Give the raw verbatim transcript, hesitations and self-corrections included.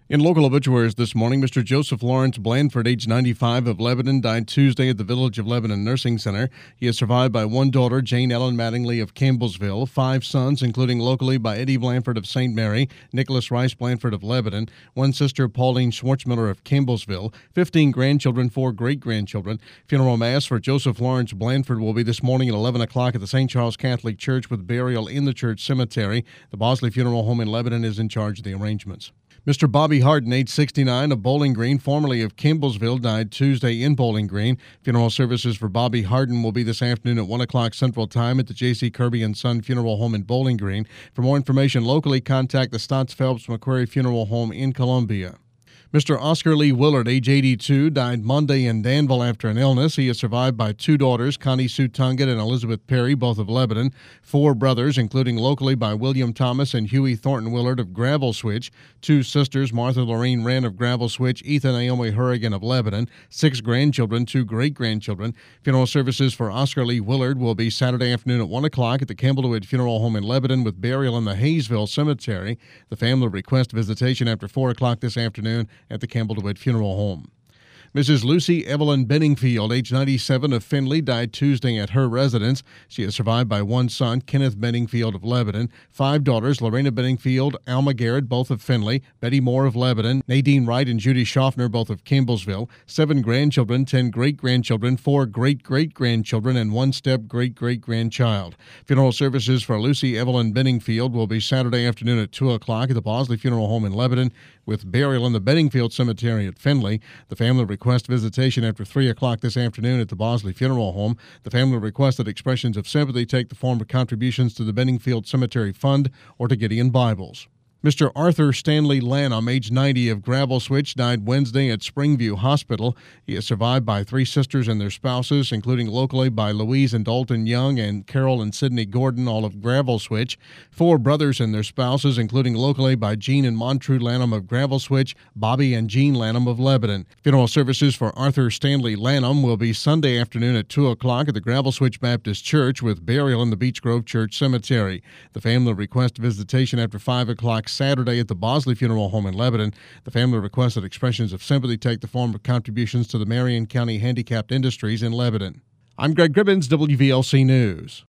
In local obituaries this morning, Mister Joseph Lawrence Blandford, age ninety-five, of Lebanon, died Tuesday at the Village of Lebanon Nursing Center. He is survived by one daughter, Jane Ellen Mattingly of Campbellsville, five sons, including locally by Eddie Blandford of Saint Mary, Nicholas Rice Blandford of Lebanon, one sister, Pauline Schwartzmiller of Campbellsville, fifteen grandchildren, four great-grandchildren. Funeral mass for Joseph Lawrence Blandford will be this morning at eleven o'clock at the Saint Charles Catholic Church with burial in the church cemetery. The Bosley Funeral Home in Lebanon is in charge of the arrangements. Mister Bobby Harden, age sixty-nine, of Bowling Green, formerly of Campbellsville, died Tuesday in Bowling Green. Funeral services for Bobby Harden will be this afternoon at one o'clock Central Time at the J C. Kirby and Son Funeral Home in Bowling Green. For more information locally, contact the Stotts Phelps McQuarrie Funeral Home in Columbia. Mister Oscar Lee Willard, age eighty-two, died Monday in Danville after an illness. He is survived by two daughters, Connie Sue Tunget and Elizabeth Perry, both of Lebanon, four brothers, including locally by William Thomas and Huey Thornton Willard of Gravel Switch, two sisters, Martha Lorraine Wren of Gravel Switch, Ethan Naomi Hurrigan of Lebanon, six grandchildren, two great-grandchildren. Funeral services for Oscar Lee Willard will be Saturday afternoon at one o'clock at the Campbell DeWitt Funeral Home in Lebanon with burial in the Hayesville Cemetery. The family request visitation after four o'clock this afternoon at the Campbell DeWitt Funeral Home. Missus Lucy Evelyn Benningfield, age ninety-seven, of Findlay, died Tuesday at her residence. She is survived by one son, Kenneth Benningfield of Lebanon, five daughters, Lorena Benningfield, Alma Garrett, both of Findlay, Betty Moore of Lebanon, Nadine Wright and Judy Schaffner, both of Campbellsville, seven grandchildren, ten great-grandchildren, four great-great-grandchildren, and one step-great-great-grandchild. Funeral services for Lucy Evelyn Benningfield will be Saturday afternoon at two o'clock at the Bosley Funeral Home in Lebanon, with burial in the Benningfield Cemetery at Findlay. The family request visitation after three o'clock this afternoon at the Bosley Funeral Home. The family requests that expressions of sympathy take the form of contributions to the Benningfield Cemetery Fund or to Gideon Bibles. Mister Arthur Stanley Lanham, age ninety, of Gravel Switch, died Wednesday at Springview Hospital. He is survived by three sisters and their spouses, including locally by Louise and Dalton Young and Carol and Sidney Gordon, all of Gravel Switch, four brothers and their spouses, including locally by Jean and Montrue Lanham of Gravel Switch, Bobby and Jean Lanham of Lebanon. Funeral services for Arthur Stanley Lanham will be Sunday afternoon at two o'clock at the Gravel Switch Baptist Church with burial in the Beech Grove Church Cemetery. The family request visitation after five o'clock Saturday at the Bosley Funeral Home in Lebanon. The family requests that expressions of sympathy take the form of contributions to the Marion County Handicapped Industries in Lebanon. I'm Greg Gribbins, W V L C News.